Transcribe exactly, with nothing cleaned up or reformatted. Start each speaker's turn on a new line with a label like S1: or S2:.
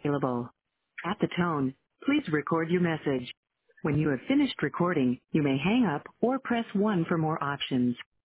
S1: available. At the tone, please record your message. When you have finished recording, you may hang up or press one for more options.